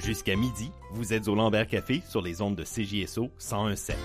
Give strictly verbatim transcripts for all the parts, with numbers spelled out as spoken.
Jusqu'à midi, vous êtes au Lambert Café sur les ondes de C J S O cent un sept.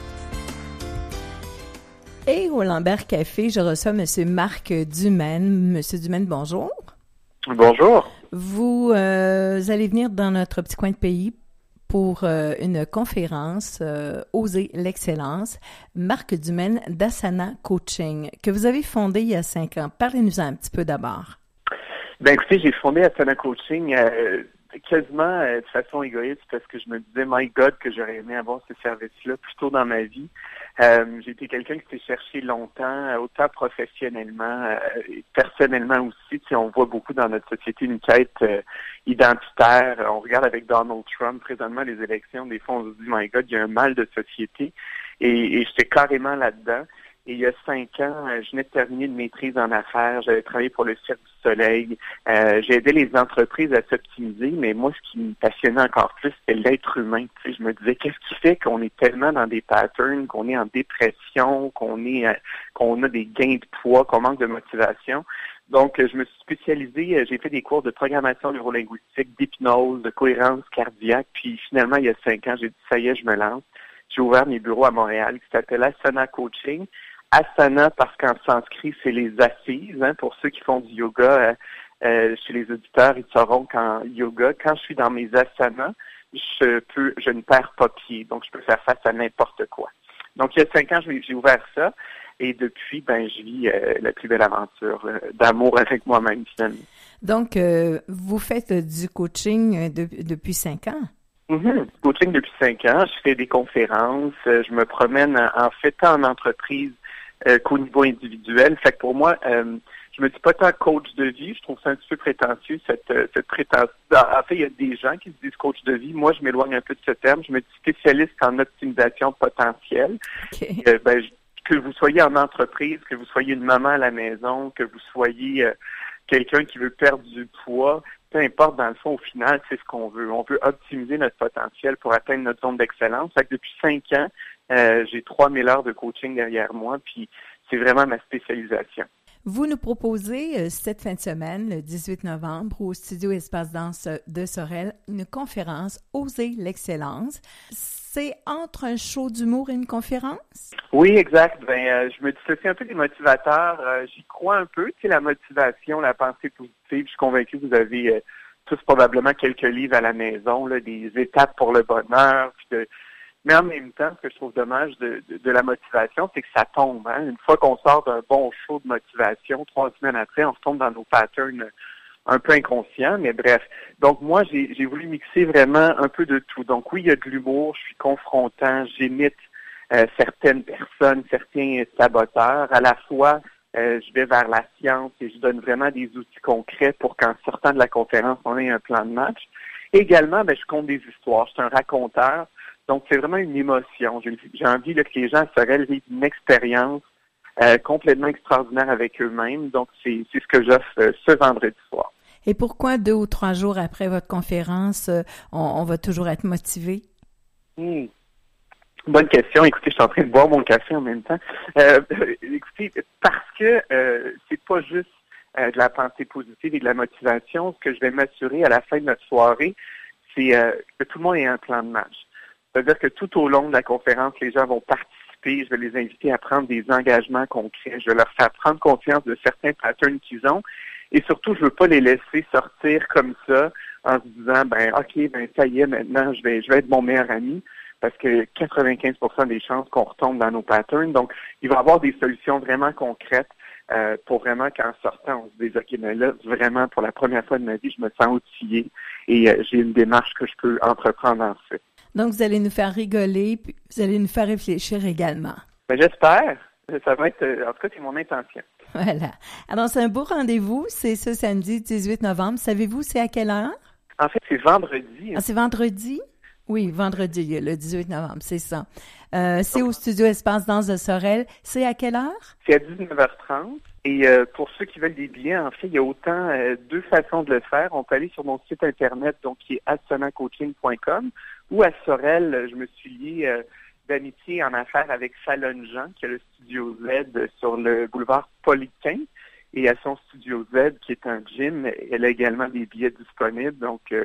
Et au Lambert Café, je reçois M. Marc Dumaine. M. Dumaine, bonjour. Bonjour. Vous euh, allez venir dans notre petit coin de pays pour euh, une conférence euh, Oser l'excellence. Marc Dumaine d'Asana Coaching, que vous avez fondé il y a cinq ans. Parlez-nous un petit peu d'abord. Ben écoutez, j'ai fondé Asana Coaching euh, quasiment euh, de façon égoïste parce que je me disais, my God, que j'aurais aimé avoir ce service-là plus tôt dans ma vie. Euh, j'ai été quelqu'un qui s'est cherché longtemps, autant professionnellement euh, et personnellement aussi. Tu sais, on voit beaucoup dans notre société une quête euh, identitaire. On regarde avec Donald Trump présentement les élections. Des fois, on se dit, my God, il y a un mal de société. Et, et j'étais carrément là-dedans. Et il y a cinq ans, je venais de terminer une maîtrise en affaires. J'avais travaillé pour le Cirque du Soleil. Euh, j'ai aidé les entreprises à s'optimiser, mais moi, ce qui me passionnait encore plus, c'était l'être humain. Tu sais, je me disais, qu'est-ce qui fait qu'on est tellement dans des patterns, qu'on est en dépression, qu'on est, qu'on a des gains de poids, qu'on manque de motivation. Donc, je me suis spécialisé, j'ai fait des cours de programmation neurolinguistique, d'hypnose, de cohérence cardiaque. Puis finalement, il y a cinq ans, j'ai dit, ça y est, je me lance. J'ai ouvert mes bureaux à Montréal qui s'appelle Asana Coaching. Asana, parce qu'en sanskrit, c'est les assises. Hein, pour ceux qui font du yoga, euh, euh, chez les auditeurs, ils sauront qu'en yoga, quand je suis dans mes asanas, je peux, je ne perds pas pied. Donc, je peux faire face à n'importe quoi. Donc, il y a cinq ans, j'ai ouvert ça. Et depuis, ben, je vis euh, la plus belle aventure euh, d'amour avec moi-même, finalement. Donc, euh, vous faites du coaching de, depuis cinq ans? Mm-hmm. Coaching depuis cinq ans. Je fais des conférences. Euh, je me promène en, en fait tant en entreprise Euh, qu'au niveau individuel. Fait que pour moi, euh, je me dis pas tant coach de vie, je trouve ça un petit peu prétentieux, cette, euh, cette prétention. En fait, il y a des gens qui se disent coach de vie. Moi, je m'éloigne un peu de ce terme. Je me dis spécialiste en optimisation potentielle. Okay. Euh, ben, je, que vous soyez en entreprise, que vous soyez une maman à la maison, que vous soyez euh, quelqu'un qui veut perdre du poids, peu importe, dans le fond, au final, c'est ce qu'on veut. On veut optimiser notre potentiel pour atteindre notre zone d'excellence. Fait que depuis cinq ans, Euh, j'ai trois mille heures de coaching derrière moi, puis c'est vraiment ma spécialisation. Vous nous proposez euh, cette fin de semaine, le dix-huit novembre, au Studio Espace Danse de Sorel, une conférence « Oser l'excellence ». C'est entre un show d'humour et une conférence? Oui, exact. Ben, euh, je me dissocie un peu des motivateurs. Euh, j'y crois un peu. Tu sais, la motivation, la pensée positive. Je suis convaincu que vous avez euh, tous probablement quelques livres à la maison, là, des étapes pour le bonheur, puis de Mais en même temps, ce que je trouve dommage de, de, de la motivation, c'est que ça tombe. Hein? Une fois qu'on sort d'un bon show de motivation, trois semaines après, on retombe dans nos patterns un peu inconscients, mais bref. Donc moi, j'ai, j'ai voulu mixer vraiment un peu de tout. Donc oui, il y a de l'humour, je suis confrontant, j'imite euh, certaines personnes, certains saboteurs. À la fois, euh, je vais vers la science et je donne vraiment des outils concrets pour qu'en sortant de la conférence, on ait un plan de match. Également, ben, je compte des histoires. Je suis un raconteur. Donc, c'est vraiment une émotion. J'ai, j'ai envie là, que les gens se vivent une expérience euh, complètement extraordinaire avec eux-mêmes. Donc, c'est, c'est ce que j'offre euh, ce vendredi soir. Et pourquoi deux ou trois jours après votre conférence, euh, on, on va toujours être motivé? Hmm. Bonne question. Écoutez, je suis en train de boire mon café en même temps. Euh, écoutez, parce que euh, c'est pas juste euh, de la pensée positive et de la motivation. Ce que je vais m'assurer à la fin de notre soirée, c'est euh, que tout le monde ait un plan de match. C'est-à-dire que tout au long de la conférence, les gens vont participer. Je vais les inviter à prendre des engagements concrets. Je vais leur faire prendre conscience de certains patterns qu'ils ont. Et surtout, je veux pas les laisser sortir comme ça en se disant, ben, OK, ben, ça y est, maintenant, je vais, je vais être mon meilleur ami. Parce que quatre-vingt-quinze pour cent des chances qu'on retombe dans nos patterns. Donc, il va y avoir des solutions vraiment concrètes euh, pour vraiment qu'en sortant, on se dise, OK, mais là, vraiment, pour la première fois de ma vie, je me sens outillé et euh, j'ai une démarche que je peux entreprendre en fait. Donc, vous allez nous faire rigoler, puis vous allez nous faire réfléchir également. Ben, j'espère. Ça va être, en tout cas, c'est mon intention. Voilà. Alors, c'est un beau rendez-vous. C'est ce samedi dix-huit novembre. Savez-vous, c'est à quelle heure? En fait, c'est vendredi. Ah, c'est vendredi? Oui, vendredi, le dix-huit novembre, c'est ça. Euh, c'est au Studio Espace Danse de Sorel. C'est à quelle heure? C'est à dix-neuf heures trente. Et euh, pour ceux qui veulent des billets, en fait, il y a autant euh, deux façons de le faire. On peut aller sur mon site Internet, donc qui est asana coaching point com, ou à Sorel, je me suis lié euh, d'amitié en affaires avec Fallon Jean, qui a le Studio Z sur le boulevard Poliquin. Et à son Studio Z, qui est un gym, elle a également des billets disponibles. Donc, euh,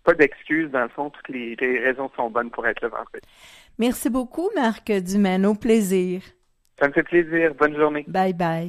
pas d'excuses. Dans le fond, toutes les, les raisons sont bonnes pour être là vendredi. Merci beaucoup, Marc Dumaine. Au plaisir. Ça me fait plaisir. Bonne journée. Bye bye.